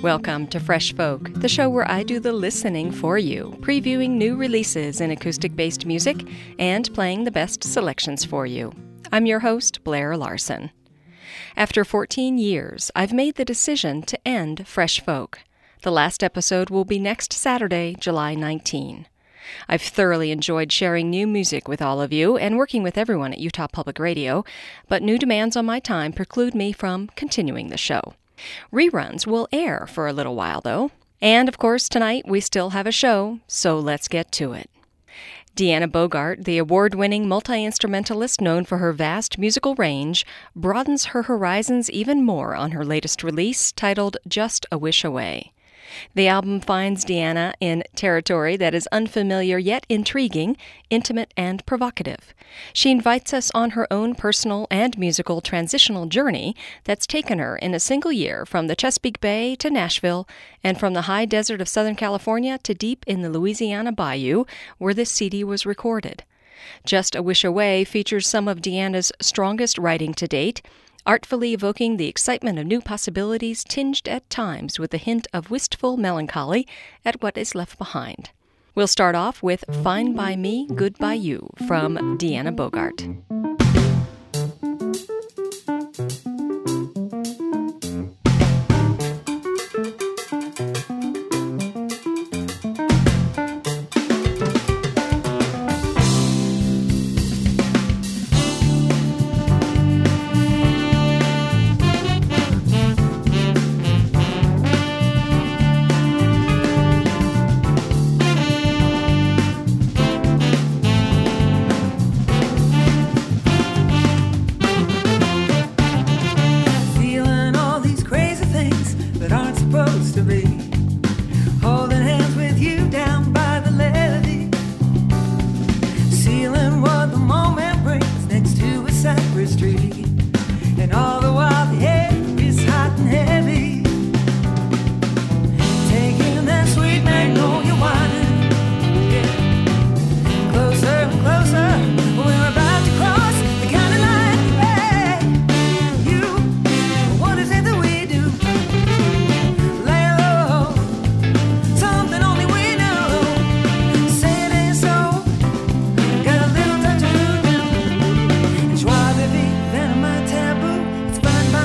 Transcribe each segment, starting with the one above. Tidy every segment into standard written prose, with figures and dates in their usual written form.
Welcome to Fresh Folk, the show where I do the listening for you, previewing new releases in acoustic-based music and playing the best selections for you. I'm your host, Blair Larson. After 14 years, I've made the decision to end Fresh Folk. The last episode will be next Saturday, July 19. I've thoroughly enjoyed sharing new music with all of you and working with everyone at Utah Public Radio, but new demands on my time preclude me from continuing the show. Reruns will air for a little while, though. And, of course, tonight we still have a show, so let's get to it. Deanna Bogart, the award-winning multi-instrumentalist known for her vast musical range, broadens her horizons even more on her latest release, titled Just a Wish Away. The album finds Deanna in territory that is unfamiliar yet intriguing, intimate, and provocative. She invites us on her own personal and musical transitional journey that's taken her in a single year from the Chesapeake Bay to Nashville and from the high desert of Southern California to deep in the Louisiana Bayou, where this CD was recorded. Just a Wish Away features some of Deanna's strongest writing to date, artfully evoking the excitement of new possibilities tinged at times with a hint of wistful melancholy at what is left behind. We'll start off with Fine by Me, Good by You from Deanna Bogart. Fine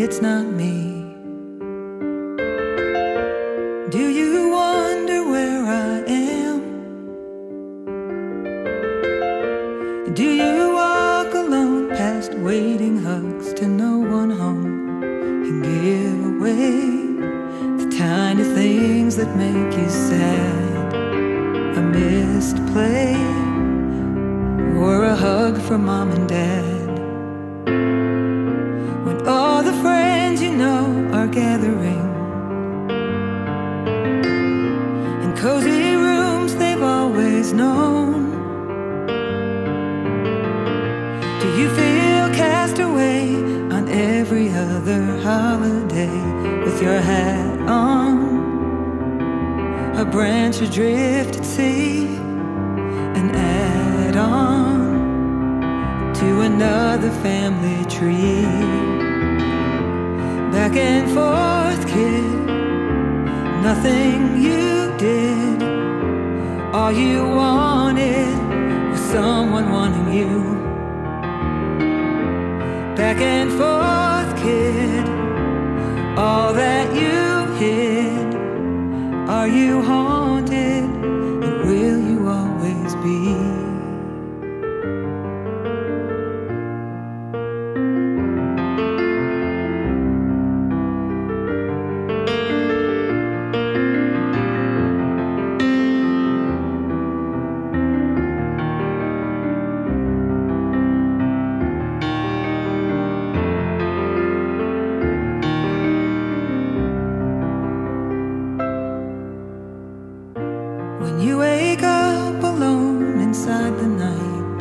it's not me. Do you wonder where I am? Do you walk alone past waiting hugs to no one home and give away the tiny things that make you sad? A missed play or a hug from mom and dad, when all the friends you know are gathering in cozy rooms they've always known. Do you feel cast away on every other holiday with your hat on, a branch adrift at sea, an add-on to another family tree? Back and forth, kid, nothing you did. All you wanted was someone wanting you. Back and forth, kid, all that you hid. Are you haunted, and will you always be? When you wake up alone inside the night,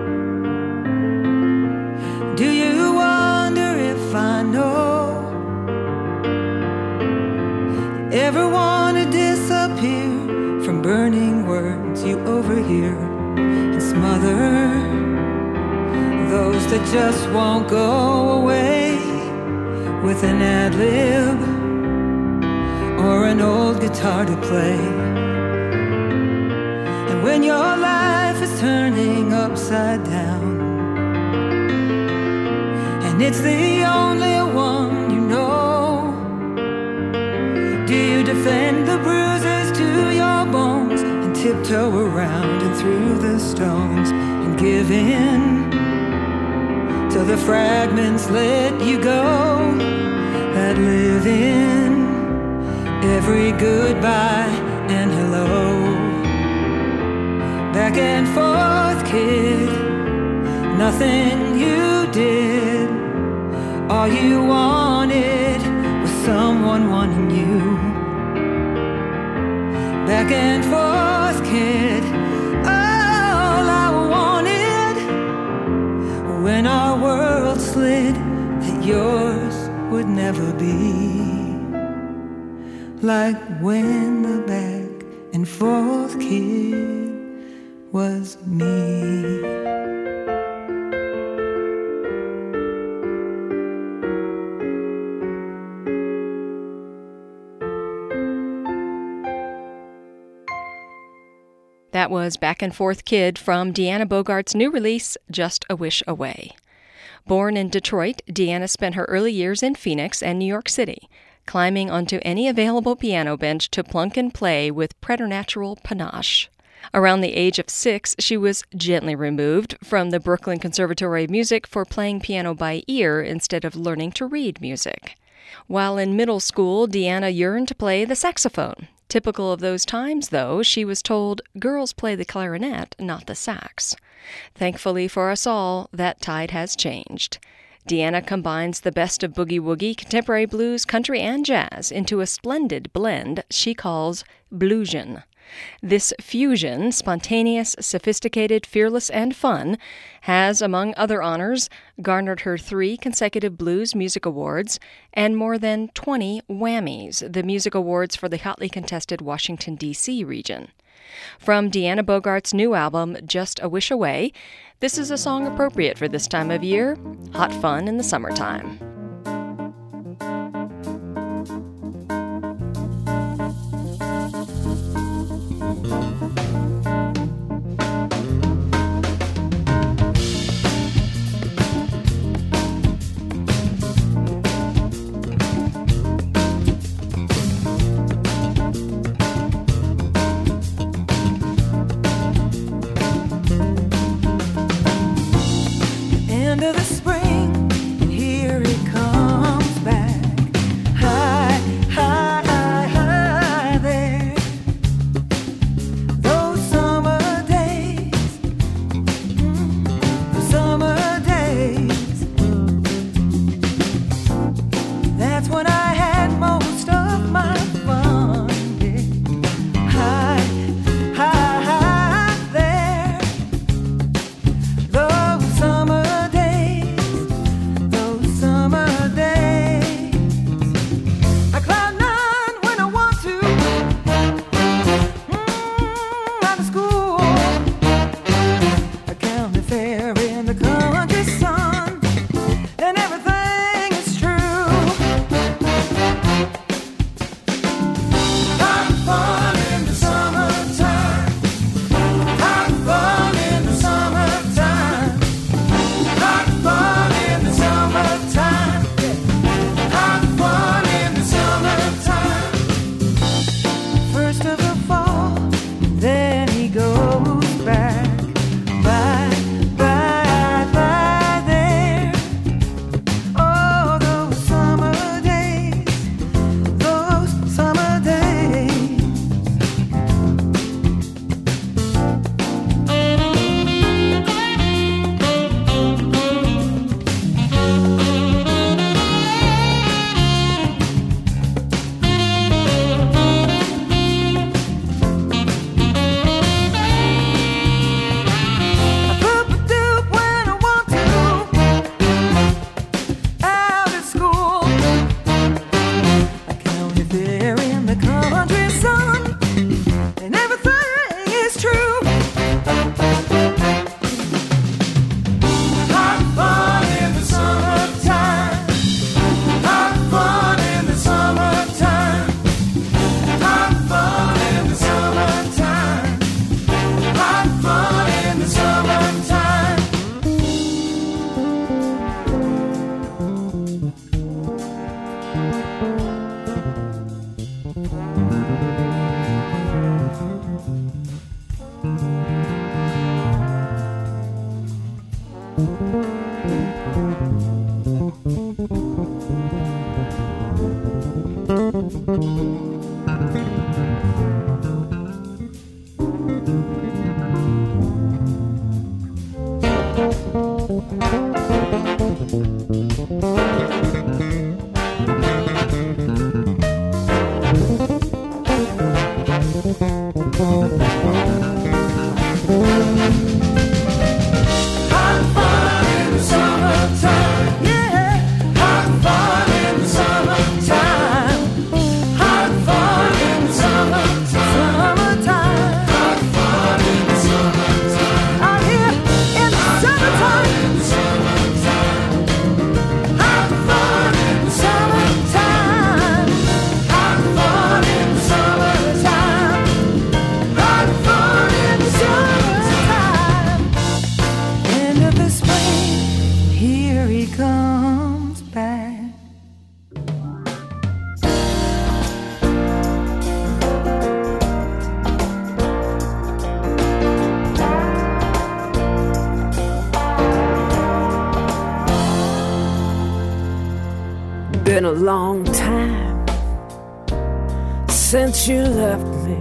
do you wonder if I know? Ever want to disappear from burning words you overhear and smother those that just won't go away with an ad-lib or an old guitar to play? When your life is turning upside down and it's the only one you know, do you defend the bruises to your bones and tiptoe around and through the stones and give in till the fragments let you go, that live in every goodbye and hello? Back and forth, kid, nothing you did. All you wanted was someone wanting you. Back and forth, kid, all I wanted when our world slid that yours would never be. Like when the back and forth, kid, was me. That was Back and Forth Kid from Deanna Bogart's new release, Just a Wish Away. Born in Detroit, Deanna spent her early years in Phoenix and New York City, climbing onto any available piano bench to plunk and play with preternatural panache. Around the age of 6, she was gently removed from the Brooklyn Conservatory of Music for playing piano by ear instead of learning to read music. While in middle school, Deanna yearned to play the saxophone. Typical of those times, though, she was told girls play the clarinet, not the sax. Thankfully for us all, that tide has changed. Deanna combines the best of boogie-woogie, contemporary blues, country, and jazz into a splendid blend she calls bluesion. This fusion, spontaneous, sophisticated, fearless, and fun, has, among other honors, garnered her 3 consecutive Blues Music Awards and more than 20 Wammys, the music awards for the hotly contested Washington, D.C. region. From Deanna Bogart's new album, Just a Wish Away, this is a song appropriate for this time of year, hot fun in the summertime. Been a long time since you left me,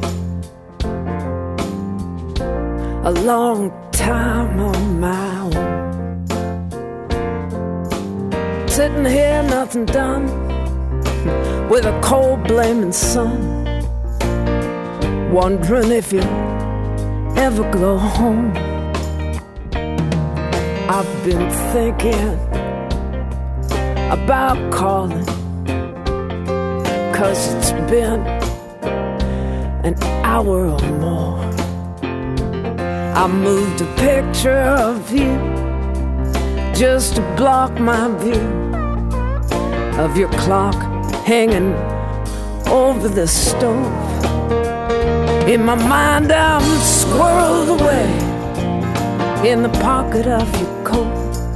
a long time on my own, sitting here, nothing done, with a cold blaming sun, wondering if you ever go home. I've been thinking about calling, 'cause it's been an hour or more. I moved a picture of you just to block my view of your clock hanging over the stove. In my mind I'm squirreled away in the pocket of your coat,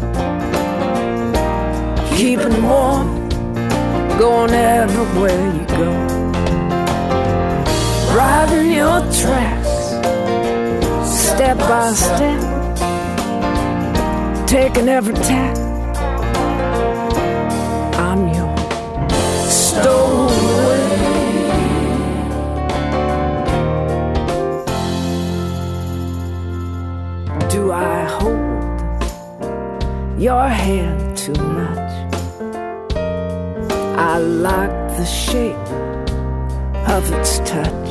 keeping warm, going everywhere you go, riding your tracks, step by step, taking every tack. I'm your stowaway. Do I hold your hand too much? I like the shape of its touch.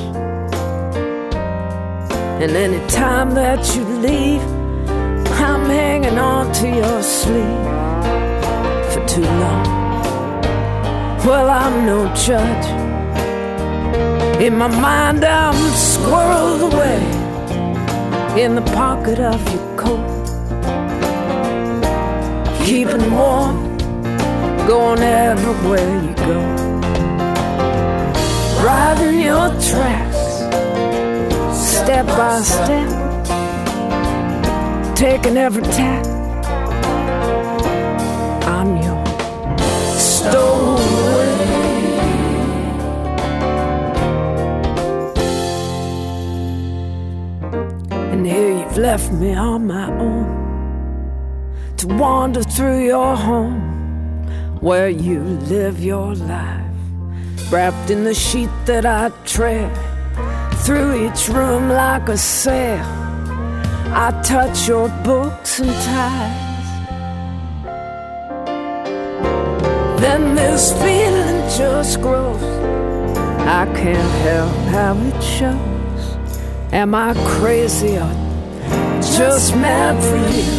And any time that you leave, I'm hanging on to your sleeve for too long. Well, I'm no judge. In my mind, I'm squirreled away in the pocket of your coat, keeping warm, going everywhere you go, riding your tracks, step by step, taking every tack. I'm your stowaway. And here you've left me on my own to wander through your home, where you live your life, wrapped in the sheet that I tread. Through each room like a sail, I touch your books and ties. Then this feeling just grows. I can't help how it shows. Am I crazy or just mad for you?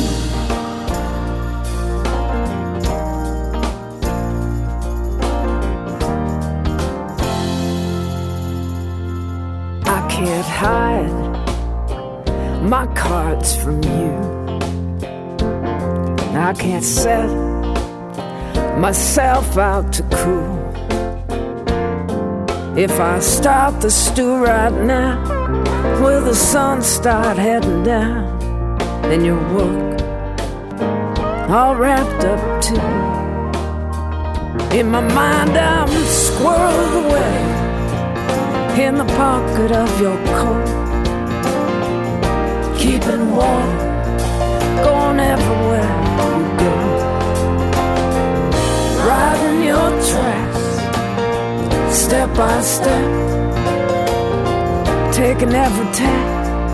Can't hide my cards from you. I can't set myself out to cool. If I start the stew right now, will the sun start heading down? Then your work all wrapped up too. In my mind, I'm squirreled away in the pocket of your coat, keeping warm, going everywhere you go, riding your tracks, step by step, taking every tack.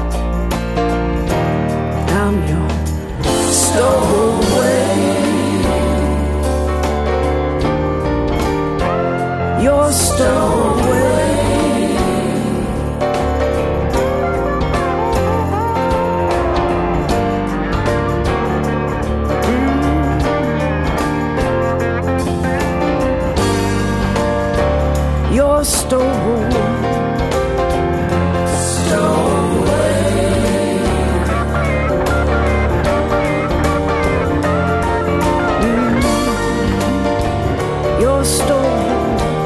I'm your stowaway. Your stowaway. Your stowaway. Your stowaway.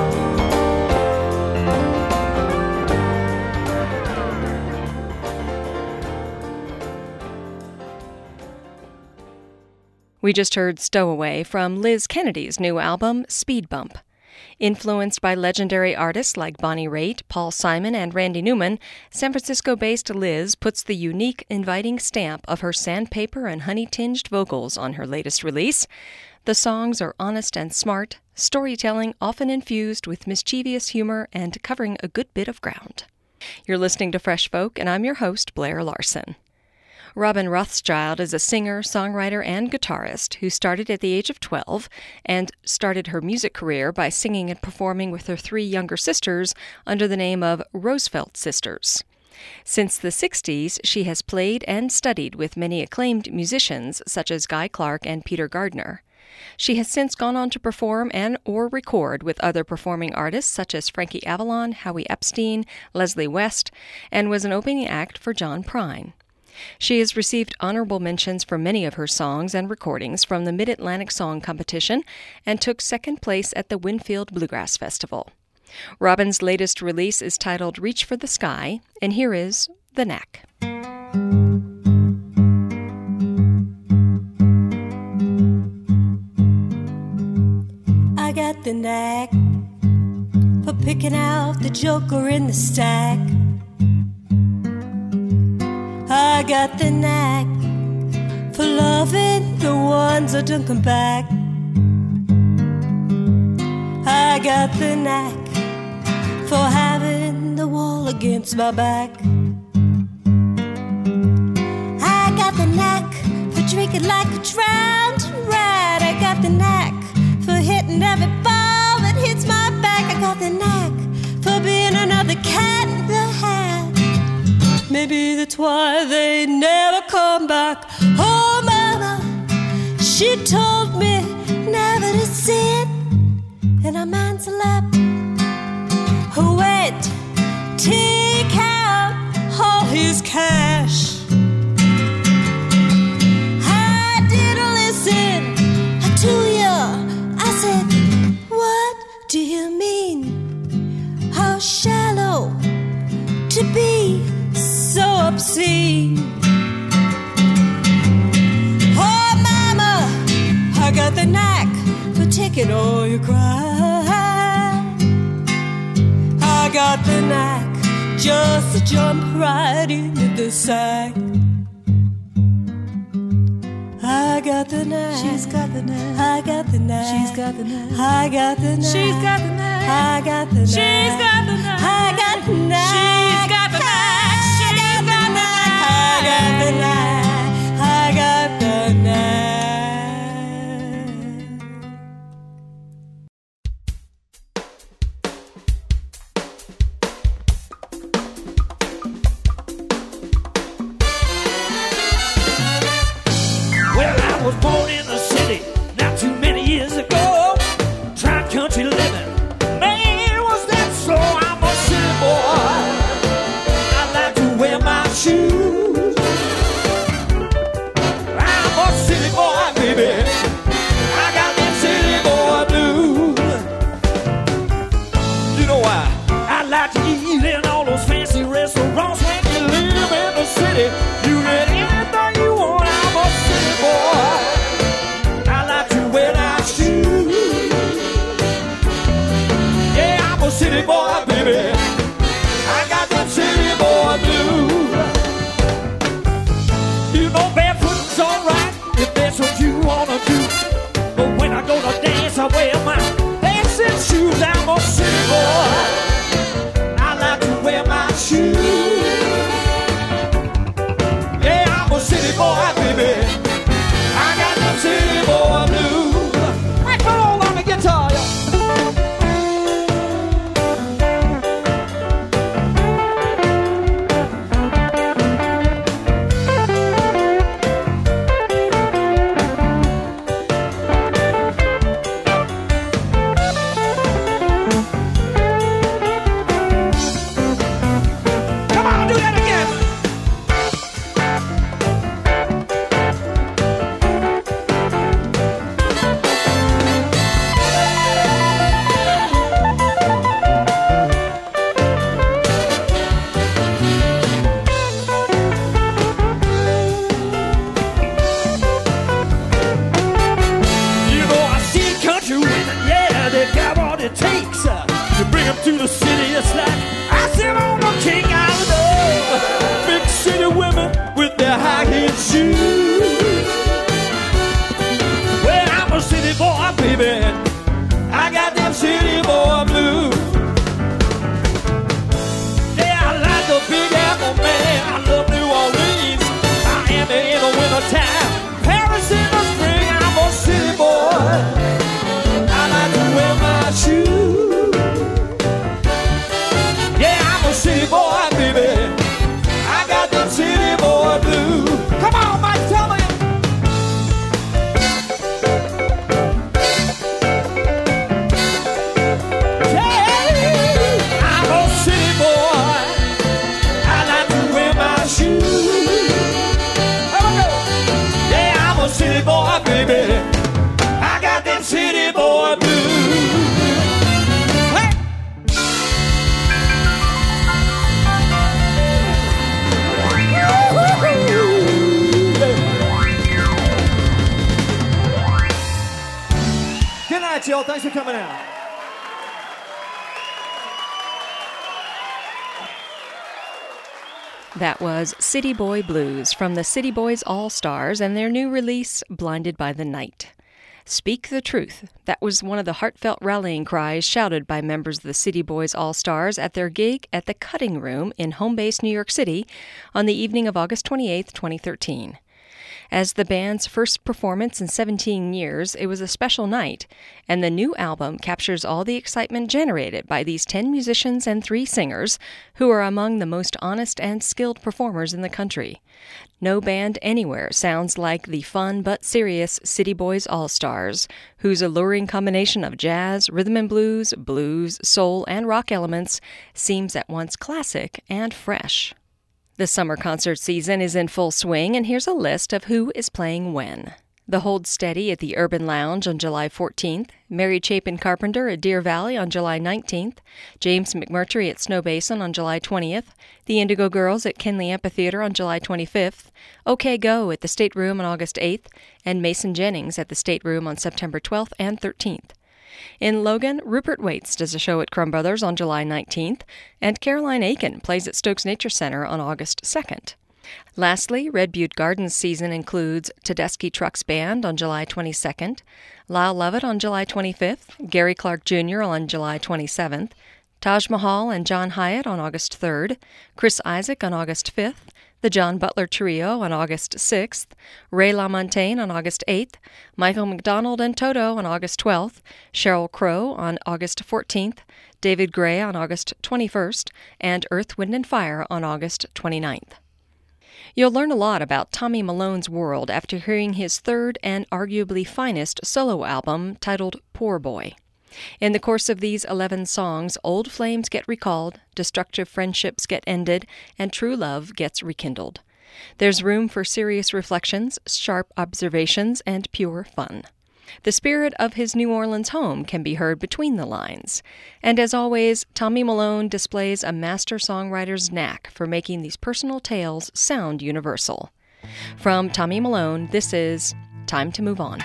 We just heard Stowaway from Liz Kennedy's new album, Speed Bump. Influenced by legendary artists like Bonnie Raitt, Paul Simon, and Randy Newman, San Francisco-based Liz puts the unique, inviting stamp of her sandpaper and honey-tinged vocals on her latest release. The songs are honest and smart, storytelling often infused with mischievous humor and covering a good bit of ground. You're listening to Fresh Folk, and I'm your host, Blair Larson. Robin Rothschild is a singer, songwriter, and guitarist who started at the age of 12 and started her music career by singing and performing with her 3 younger sisters under the name of Roosevelt Sisters. Since the 60s, she has played and studied with many acclaimed musicians such as Guy Clark and Peter Gardner. She has since gone on to perform and or record with other performing artists such as Frankie Avalon, Howie Epstein, Leslie West, and was an opening act for John Prine. She has received honorable mentions for many of her songs and recordings from the Mid-Atlantic Song Competition and took second place at the Winfield Bluegrass Festival. Robin's latest release is titled Reach for the Sky, and here is The Knack. I got the knack for picking out the joker in the stack. I got the knack for love loving the ones that don't come back. I got the knack for having the wall against my back. I got the knack for drinking like a drowned rat. I got the knack for hitting every ball that hits my back. I got the knack for being another cat in the hat. Maybe that's why they never come back. Oh, mama, she told me never to sit in a man's lap. Wait, take out all his cash. I didn't listen to you. I said, what do you mean? How shallow to be so obscene. Oh, mama, I got the knack for taking all your cries. I got the knack just to jump right into the sack. I got the knack. She's got the knack. I got the knack. She's got the knack. I got the knack. She's got the knack. I got the knack. She's got the knack. I got the knack. She's got the knack. She's got the knack. I got the knack. I got the knack. Well, I was born in the city not too many years ago. Tried country living, man, was that so? I'm a city boy. I like to wear my shoes. I'm a city boy, baby. I got that city boy blues. You know why? I like to eat in all those fancy restaurants. When you live in the city, you get anything you want. I'm a city boy. I like to wear my shoes. Yeah, I'm a city boy, baby. I got that city boy blues. You know barefooting's alright if that's what you wanna do. But when I go to dance, I wear my dancing shoes. I'm a city boy. I like to wear my shoes. Yeah, I'm a city boy, baby. I got the city boy blues. Hey, come on, on the guitar, y'all. Come on, do that again. You know, I see country women, yeah, they got what it takes to bring them to the city. It's like I sit on the king island. Big city women with their high-heel shoes. Well, I'm a city boy, baby. I got them city boy blues. Yeah, I like the Big Apple, man. I love New Orleans, Miami in the wintertime, Paris in the spring. I'm a city boy. I like to wear my shoes. Yeah, I'm a city boy, baby. I got them city boy blues. Come on, Mike, tell me. Yeah, I'm a city boy. I like to wear my shoes. Okay. Yeah, I'm a city boy, baby. I got them city boy blues. Hey! Good night, y'all. Thanks for coming out. That was City Boy Blues from the City Boys All-Stars and their new release, Blinded by the Night. Speak the truth. That was one of the heartfelt rallying cries shouted by members of the City Boys All-Stars at their gig at the Cutting Room in home-based New York City on the evening of August 28, 2013. As the band's first performance in 17 years, it was a special night, and the new album captures all the excitement generated by these 10 musicians and 3 singers, who are among the most honest and skilled performers in the country. No band anywhere sounds like the fun but serious City Boys All-Stars, whose alluring combination of jazz, rhythm and blues, soul, and rock elements seems at once classic and fresh. The summer concert season is in full swing, and here's a list of who is playing when. The Hold Steady at the Urban Lounge on July 14th, Mary Chapin Carpenter at Deer Valley on July 19th, James McMurtry at Snow Basin on July 20th, the Indigo Girls at Kenley Amphitheater on July 25th, OK Go at the State Room on August 8th, and Mason Jennings at the State Room on September 12th and 13th. In Logan, Rupert Waits does a show at Crumb Brothers on July 19th, and Caroline Aiken plays at Stokes Nature Center on August 2nd. Lastly, Red Butte Gardens season includes Tedeschi Trucks Band on July 22nd, Lyle Lovett on July 25th, Gary Clark Jr. on July 27th, Taj Mahal and John Hyatt on August 3rd, Chris Isaak on August 5th, the John Butler Trio on August 6th, Ray LaMontagne on August 8th, Michael McDonald and Toto on August 12th, Sheryl Crow on August 14th, David Gray on August 21st, and Earth, Wind & Fire on August 29th. You'll learn a lot about Tommy Malone's world after hearing his third and arguably finest solo album titled Poor Boy. In the course of these 11 songs, old flames get recalled, destructive friendships get ended, and true love gets rekindled. There's room for serious reflections, sharp observations, and pure fun. The spirit of his New Orleans home can be heard between the lines. And as always, Tommy Malone displays a master songwriter's knack for making these personal tales sound universal. From Tommy Malone, this is Time to Move On.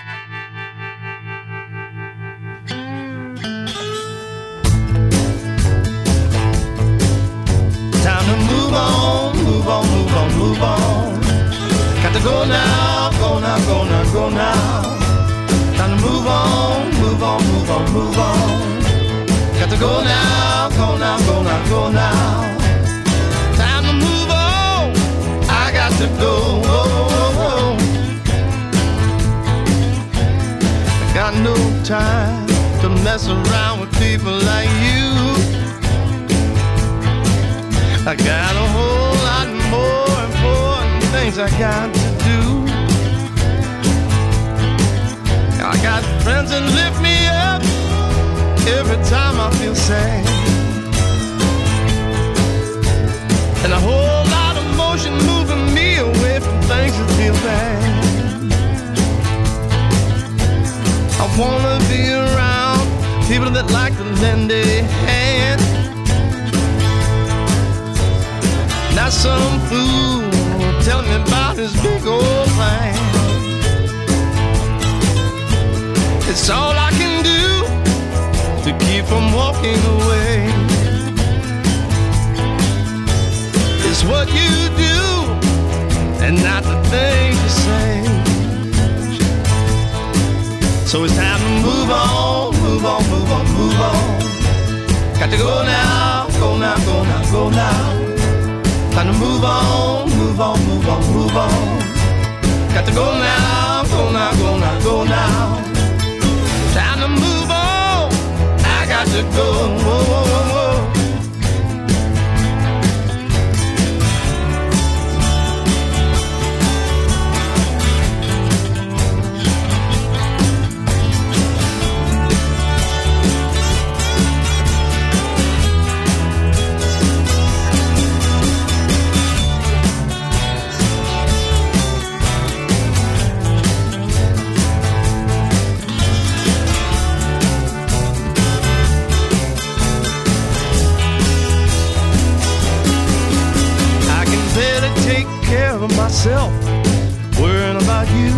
Time to move on, move on, move on, move on. Got to go now, go now, go now, go now. Time to move on, move on, move on, move on. Got to go now, go now, go now, go now. Time to move on, I got to go. I got no time to mess around with people like you. I got a whole lot more important things I got to do. I got friends that lift me up every time I feel sad, and a whole lot of motion moving me away from things that feel bad. I wanna be around people that like to lend a hand, not some fool telling me about his big old plan. It's all I can do to keep from walking away. It's what you do and not the things you say. So it's time to move on, move on, move on, move on. Got to go now, go now, go now, go now. Time to move on, move on, move on, move on. Got to go now, go now, go now, go now. Time to move on, I got to go. Whoa, whoa, whoa, whoa. Myself, worrying about you.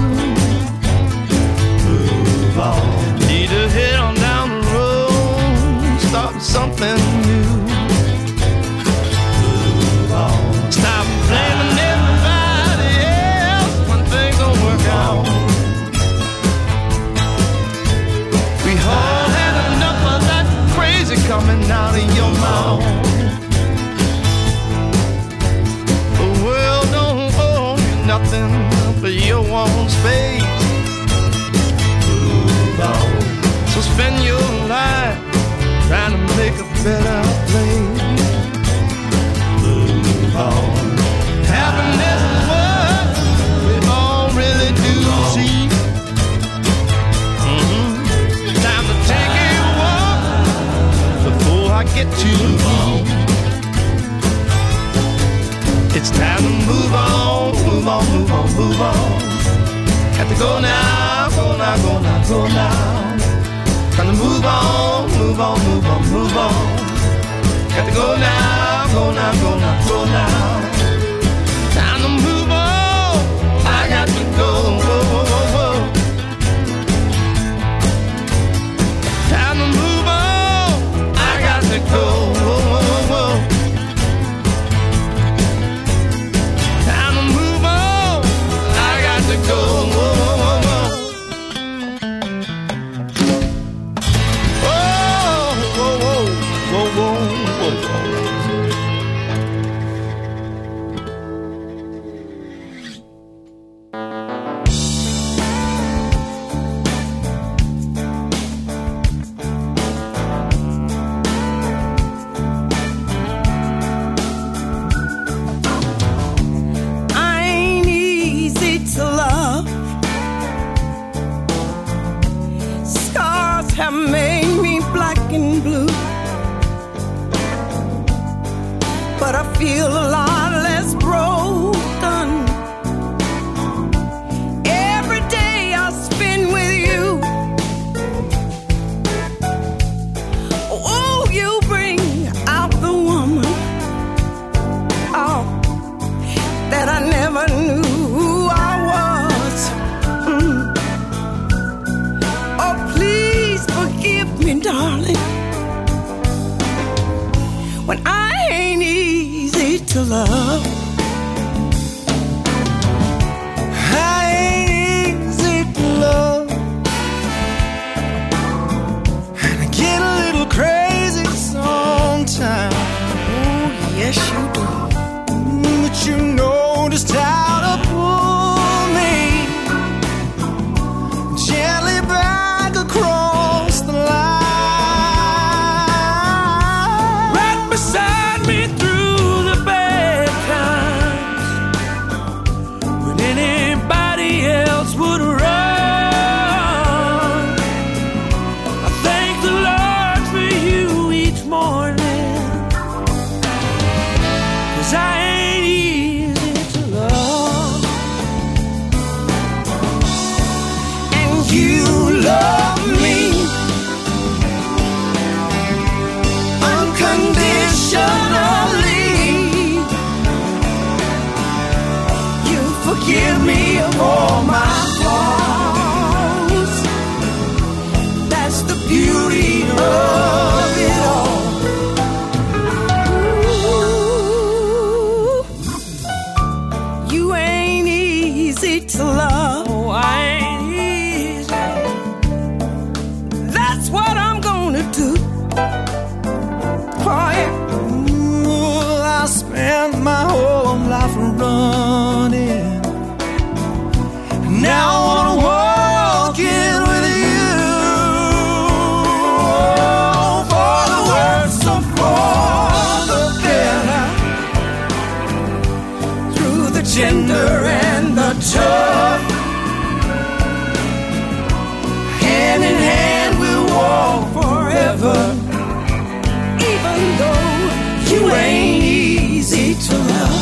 Move on. Need to head on down the road, start something new. Move on. Stop for your warm space. Move on. So spend your life trying to make a better place. Move on. Happiness is what we all really do see. Time to take a walk before I get too long. It's time to move on, move on, move on, move on. Got to go now, go now, go now, go now. Time to move on, move on, move on, move on. Got to go now, go now, go now, go now. Time to move on, I got to go. Whoa, whoa, whoa, whoa. Time to move on, I got to go. Whoa, whoa, whoa, whoa. Time to move on, I got to go. Whoa, whoa, whoa, whoa. Whoa, whoa, whoa, whoa, whoa, whoa. Have made me black and blue, but I feel a lot less broken every day I spend with you. Oh, you bring out the woman, oh, that I never knew I was. Oh, please forgive me, darling, when I ain't easy to love. I ain't easy to love, and I get a little crazy sometimes. Oh, yes you do. But you know just how to pull me gently back across the line. Right beside me through the bad times, when anybody else would run. I thank the Lord for you each morning, 'cause I ain't easy to love. And you love me unconditionally. You forgive me of all my flaws. That's the beauty of it all. Ooh, you ain't easy to love. Oh, I ain't easy. That's what I'm gonna do. Oh, yeah. Ooh, I spent my whole life running. Now I wanna walk in with you. Oh, for the worse or for the better, through the gender and the tough, hand in hand we'll walk forever. Even though you ain't easy to love.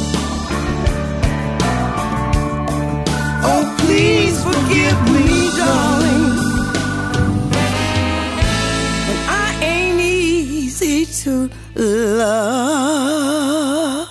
Oh, please forgive me, darling, but I ain't easy to love.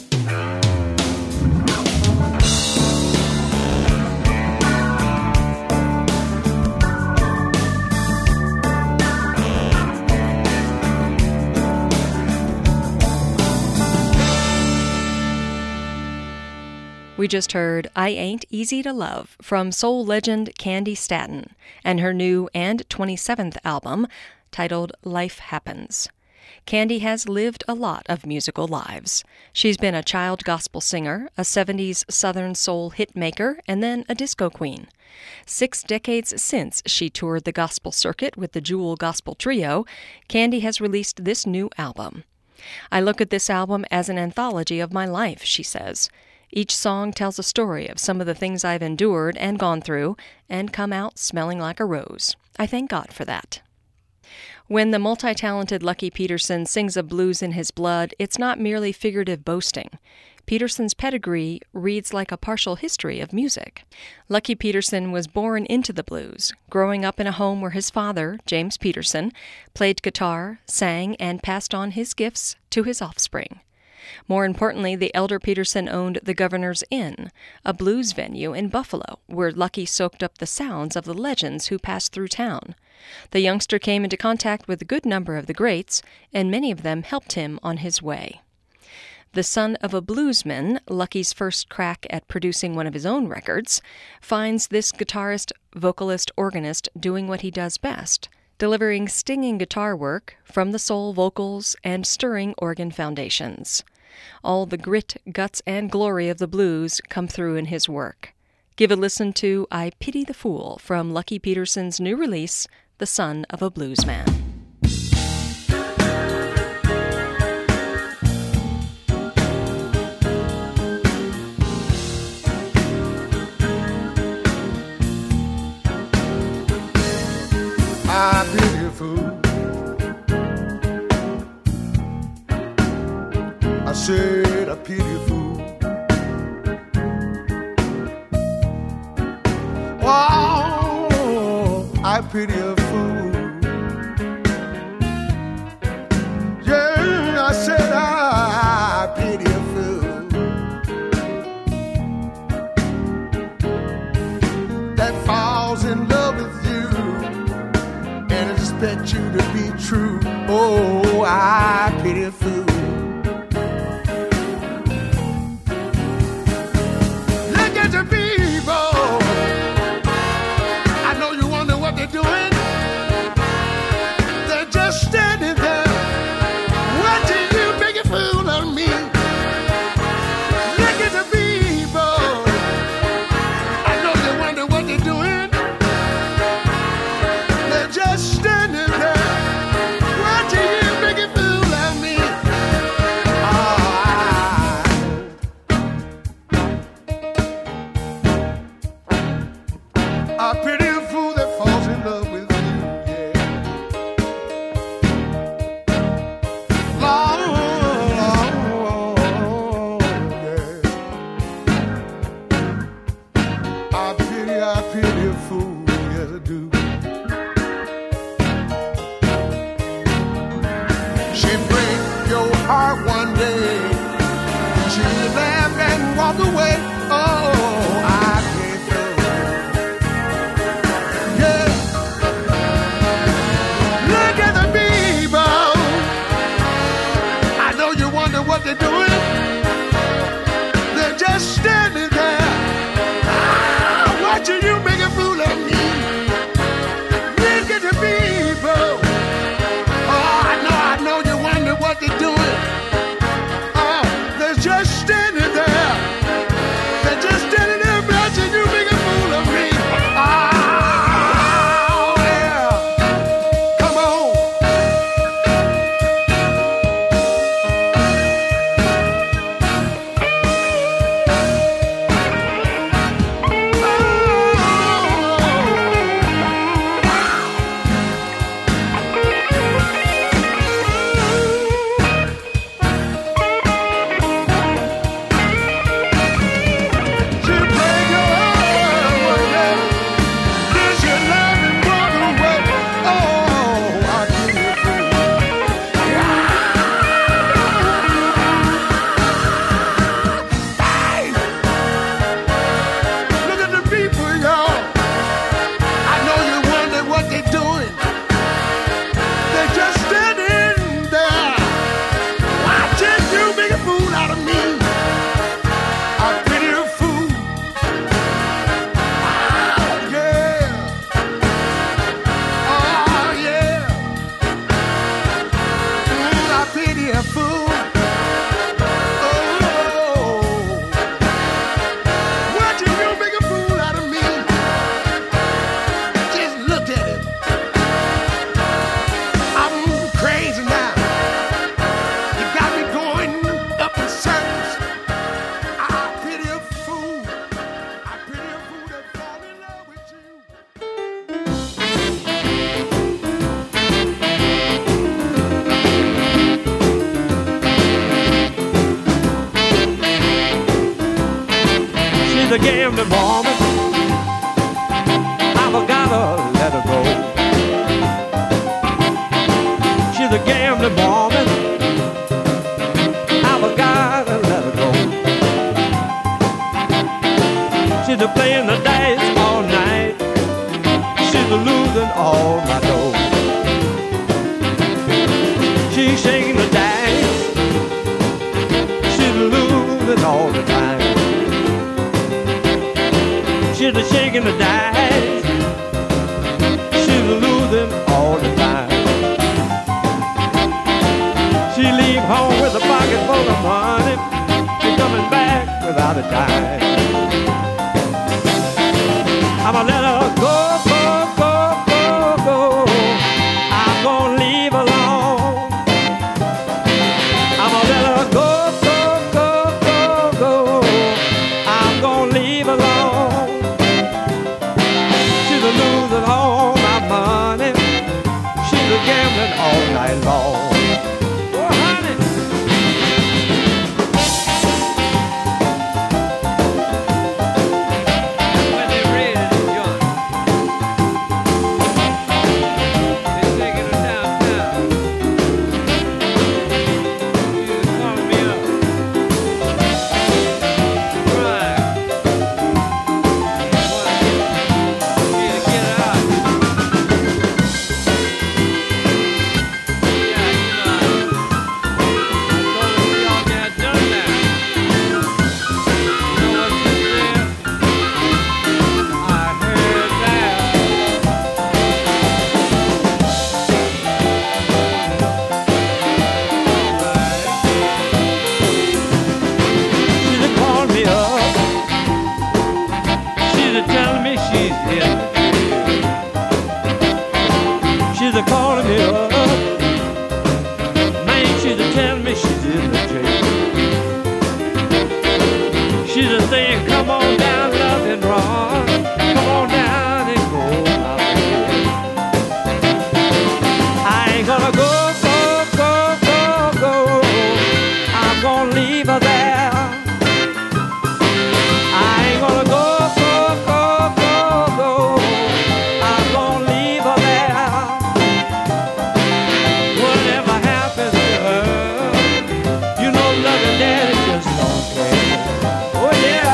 We just heard I Ain't Easy to Love from soul legend Candy Staton and her new and 27th album titled Life Happens. Candy has lived a lot of musical lives. She's been a child gospel singer, a 70s Southern soul hit maker, and then a disco queen. 6 decades since she toured the gospel circuit with the Jewel Gospel Trio, Candy has released this new album. I look at this album as an anthology of my life, she says. Each song tells a story of some of the things I've endured and gone through and come out smelling like a rose. I thank God for that. When the multi-talented Lucky Peterson sings of blues in his blood, it's not merely figurative boasting. Peterson's pedigree reads like a partial history of music. Lucky Peterson was born into the blues, growing up in a home where his father, James Peterson, played guitar, sang, and passed on his gifts to his offspring. More importantly, the elder Peterson owned the Governor's Inn, a blues venue in Buffalo, where Lucky soaked up the sounds of the legends who passed through town. The youngster came into contact with a good number of the greats, and many of them helped him on his way. The son of a bluesman, Lucky's first crack at producing one of his own records, finds this guitarist, vocalist, organist doing what he does best, delivering stinging guitar work from the soul vocals and stirring organ foundations. All the grit, guts, and glory of the blues come through in his work. Give a listen to I Pity the Fool from Lucky Peterson's new release, The Son of a Bluesman. I pity a fool. I said I pity a fool. Oh, I pity a fool. Yeah, I said I pity a fool that falls in love with you and expect you to be true. Oh, I pity a fool. Look at the people. I know you wonder what they're doing. They're just standing there watching you make a fool of me. Look at the people. I know you wonder what they're doing. They're just standing there watching you make a fool of me. I pity a fool that falls in love with you, yeah. Long, yeah. I pity a fool, yes I do. She break your heart one day, she laughed and walked away. Oh, I pity a fool. Yeah. Look at the people. I know you wonder what they're doing. They're just standing there watching you make a fool of me. She's a gambling woman. I've gotta let her go. She's a gambling woman. I've gotta let her go. She's a playing the dice all night. She's a losing all my dough. She's shaking the dice. She's losing all the time. She's a shaking the dice. She's losing all the time. She leave home with a pocket full of money. She's coming back without a dime. I'ma let her go, go, go, go, go. I'm gonna leave her alone. I'ma let her go, go, go, go, go. I'm gonna leave her alone. She's a losing all my money. She's a gambling all night long. Oh, honey. When they ready to join, they're taking her downtown. You call me up. Right. Need to get her out. Yeah, you know, I told her we all got done now. You know what she said? I heard that. She's a calling me up. She's a telling me she's in the jail. She's a calling me up. Man, she's a telling me she's in the jail. She's a saying, come on down, love and run. Come on down and go my way. I ain't gonna go, go, go, go, go. I'm gonna leave her there. I ain't gonna go, go, go, go, go. I'm gonna leave her there. Whatever happens to her, you know, love and daddy just don't care. Oh yeah.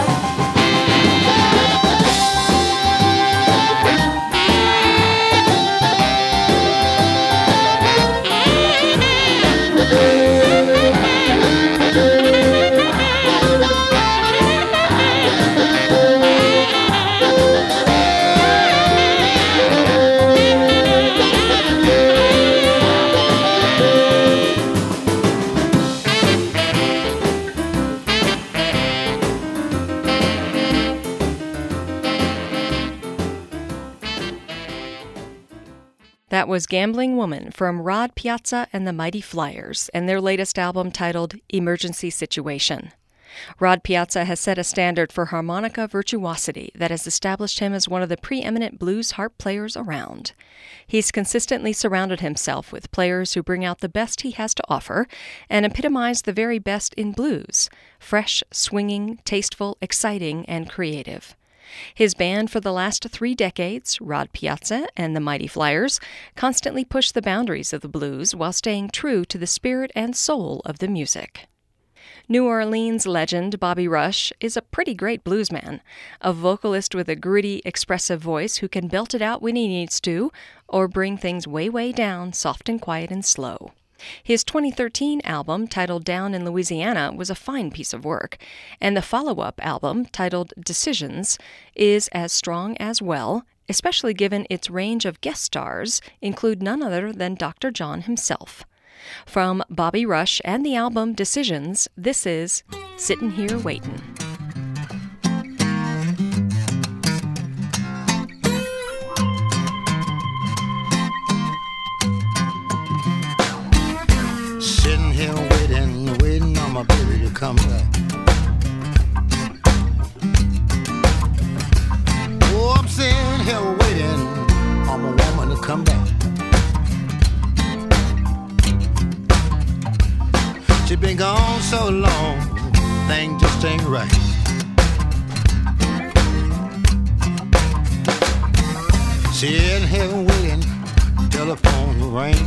That was Gambling Woman from Rod Piazza and the Mighty Flyers and their latest album titled Emergency Situation. Rod Piazza has set a standard for harmonica virtuosity that has established him as one of the preeminent blues harp players around. He's consistently surrounded himself with players who bring out the best he has to offer and epitomize the very best in blues: fresh, swinging, tasteful, exciting, and creative. His band for the last 3 decades, Rod Piazza and the Mighty Flyers, constantly push the boundaries of the blues while staying true to the spirit and soul of the music. New Orleans legend Bobby Rush is a pretty great bluesman, a vocalist with a gritty, expressive voice who can belt it out when he needs to, or bring things way, way down, soft and quiet and slow. His 2013 album, titled Down in Louisiana, was a fine piece of work, and the follow-up album, titled Decisions, is as strong as well, especially given its range of guest stars include none other than Dr. John himself. From Bobby Rush and the album Decisions, this is Sittin' Here Waitin'. Sitting here waiting, waiting on my baby to come back. Oh, I'm sitting here waiting on my woman to come back. She been gone so long, things just ain't right. Sitting here waiting, telephone will ring.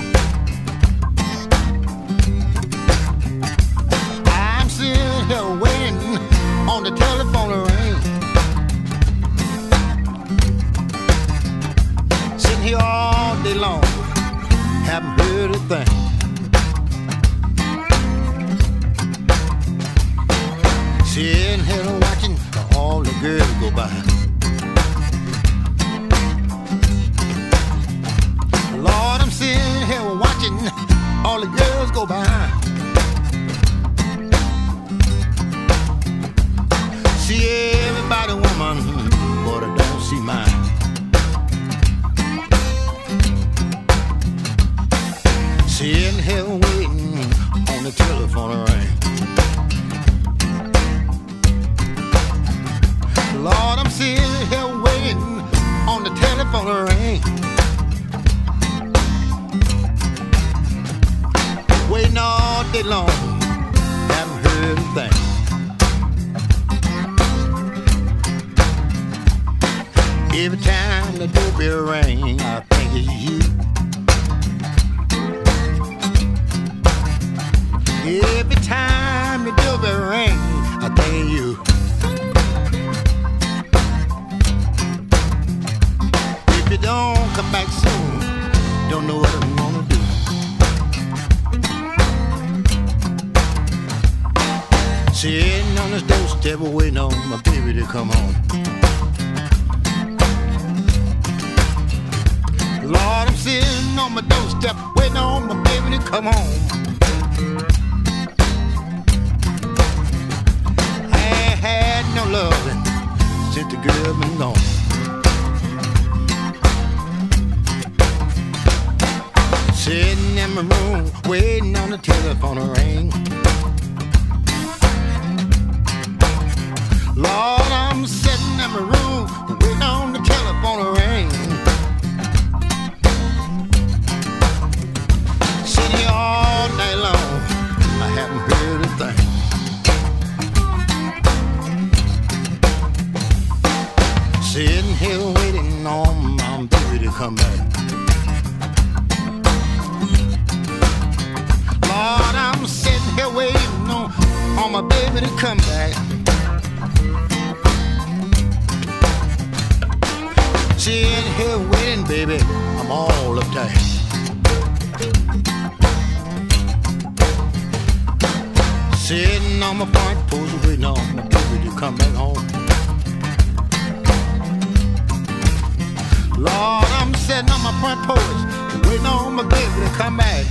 I'm sitting here waiting on the telephone to ring. Sitting here all day long, haven't heard a thing. Sitting here watching all the girls go by. Lord, I'm sitting here watching all the girls go by. See everybody woman, but I don't see mine. Sitting here waiting on the telephone to ring. Lord, I'm sitting here waiting on the telephone to ring. Waiting all day long, haven't heard a thing. Every time the doorbell ring, I think it's you. Every time the doorbell ring, I think of you. If you don't come back soon, don't know what I'm gonna do. Sitting on this doorstep waiting on my baby to come home. Lord, I'm sitting on my doorstep waiting on my baby to come home. I ain't had no loving since the girl been gone. Sitting in my room waiting on the telephone to ring. Lord, I'm sitting in my room waiting on the telephone to ring. Sitting here all night long, I haven't heard a thing. Sitting here waiting on my baby to come back. Lord, I'm sitting here waiting on my baby to come back. Sitting here waiting, baby, I'm all uptight. Sitting on my front porch waiting on my baby to come back home. Lord, I'm sitting on my front porch waiting on my baby to come back.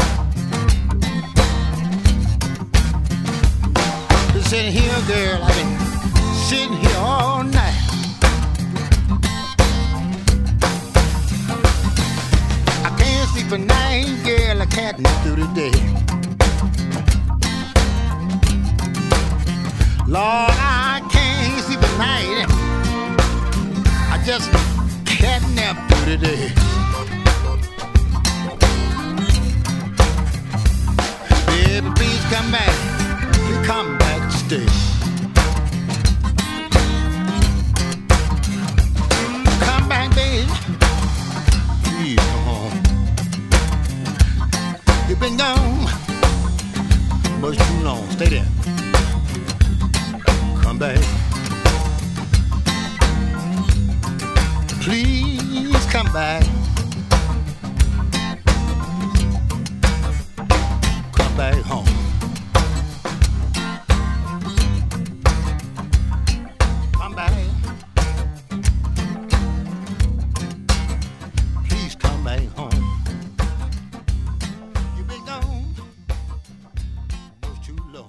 Sitting here, girl, I've been sitting here all night. I can't sleep at night, girl, I can't sleep through the day. Lord, I can't sleep at night. I just can't nap through the day. Baby, please come back. Please come back to stay. Come back, baby. Please come home. You've been gone much too long. Stay there. Come back. Please come back. Come back home. Come back. Please come back home. You've been gone much too long.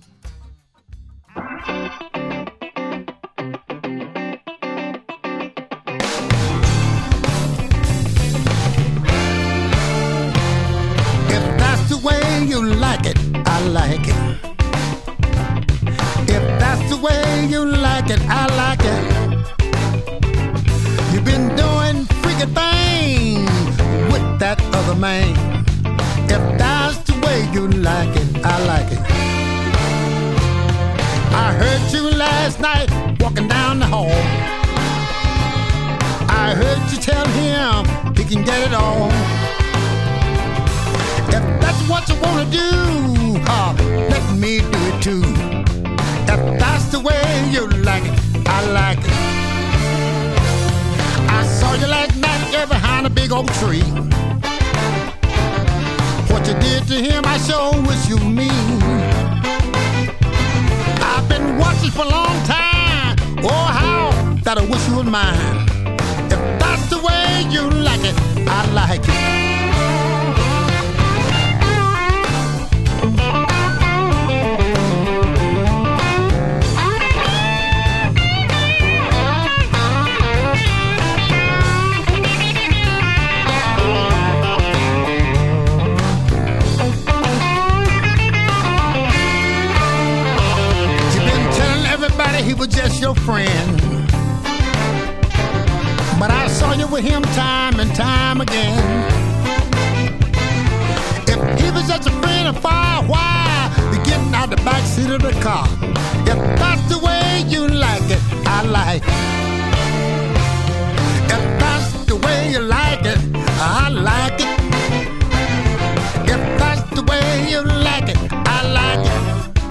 You like it, I like it. If that's the way you like it, I like it. You've been doing freaky things with that other man. If that's the way you like it, I like it. I heard you last night walking down the hall. I heard you can get it all. If that's what you wanna do, let me do it too. If that's the way you like it, I like it. I saw you last night behind a big oak tree. What you did to him, I sure wish you mean. I've been watching for a long time. Oh, how that I wish you was mine. If that's the way you like it, I like it. He was just your friend, but I saw you with him time and time again. If he was just a friend of fire, why you getting out the backseat of the car? If that's the way you like it, I like it. If that's the way you like it, I like it. If that's the way you like it, I like it.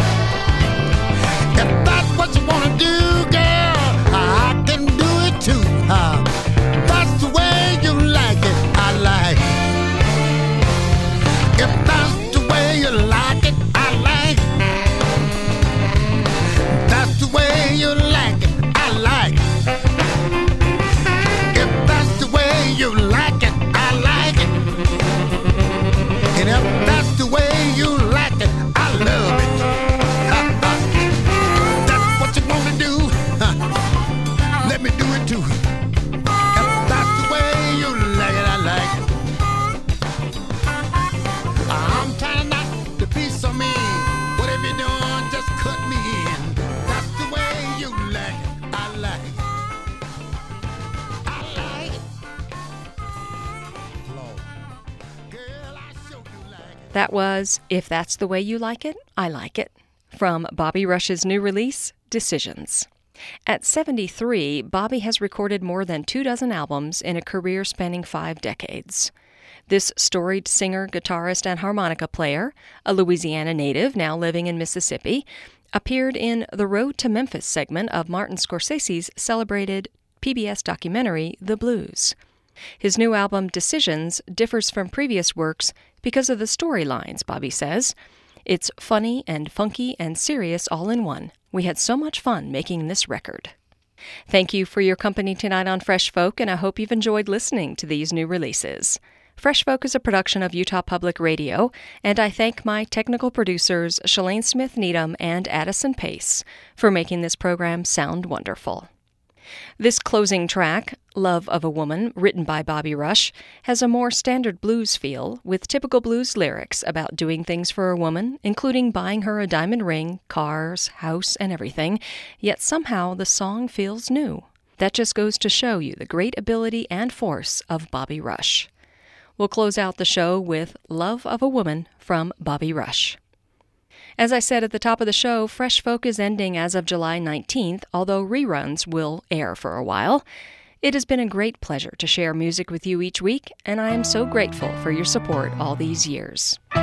If that's what you wanna do, girl, I can do it too. That's the way you like it, I like it. If that's the way you like it, I like it. That's the way you like it, I like it. If that's the way you like it, I like it. And if that's the way you like it, I love it. Let me do it too. If that's the way you like it, I like it. I'm trying not to be so mean. Whatever you're doing, just cut me in. That's the way you like it, I like it. I like it. Lord. Girl, I sure do like it. That was If That's the Way You Like It, I Like It, from Bobby Rush's new release, Decisions. At 73, Bobby has recorded more than 24 albums in a career spanning 5 decades. This storied singer, guitarist, and harmonica player, a Louisiana native now living in Mississippi, appeared in the Road to Memphis segment of Martin Scorsese's celebrated PBS documentary, The Blues. His new album, Decisions, differs from previous works because of the storylines, Bobby says. It's funny and funky and serious all in one. We had so much fun making this record. Thank you for your company tonight on Fresh Folk, and I hope you've enjoyed listening to these new releases. Fresh Folk is a production of Utah Public Radio, and I thank my technical producers Shalane Smith Needham and Addison Pace for making this program sound wonderful. This closing track, Love of a Woman, written by Bobby Rush, has a more standard blues feel, with typical blues lyrics about doing things for a woman, including buying her a diamond ring, cars, house, and everything, yet somehow the song feels new. That just goes to show you the great ability and force of Bobby Rush. We'll close out the show with Love of a Woman from Bobby Rush. As I said at the top of the show, Fresh Folk is ending as of July 19th, although reruns will air for a while. It has been a great pleasure to share music with you each week, and I am so grateful for your support all these years. For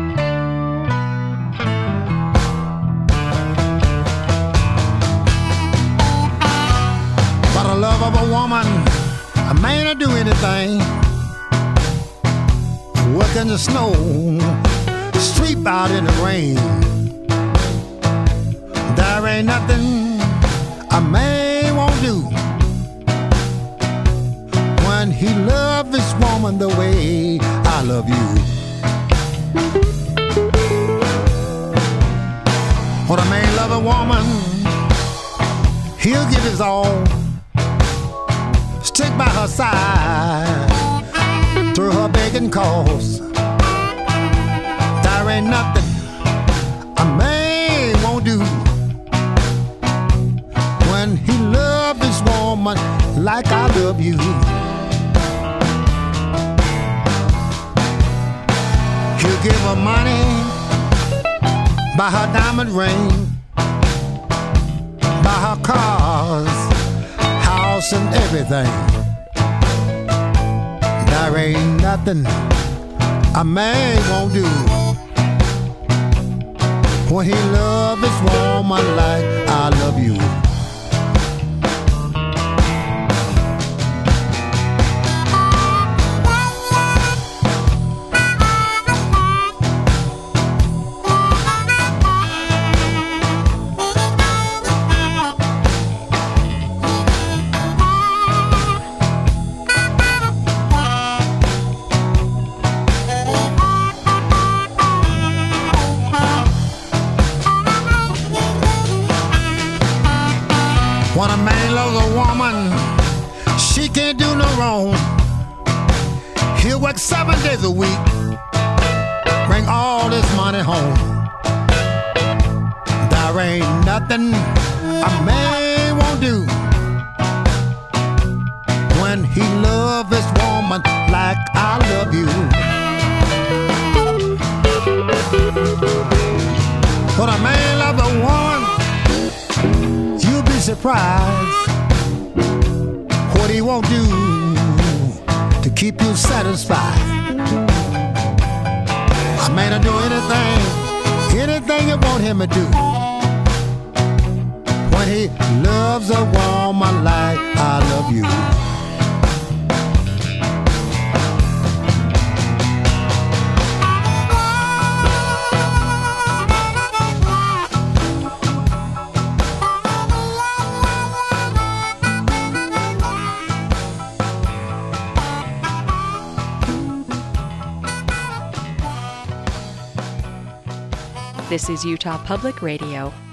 the love of a woman, a man will do anything. Work in the snow, sleep out in the rain. There ain't nothing a man won't do when he loves his woman the way I love you. When a man loves a woman, he'll give his all, stick by her side through her begging calls. There ain't nothing a man won't do when he loves his woman like I love you. He'll give her money, buy her diamond ring, buy her cars, house and everything. There There ain't nothing a man won't do when he loves his woman like I love you. When a man loves a woman, she can't do no wrong. He'll work 7 days a week, bring all his money home. There ain't nothing a man won't do when he loves his woman like I love you. When a man loves a woman, surprised what he won't do to keep you satisfied. A man will do anything you want him to do when he loves a woman like I love you. This is Utah Public Radio.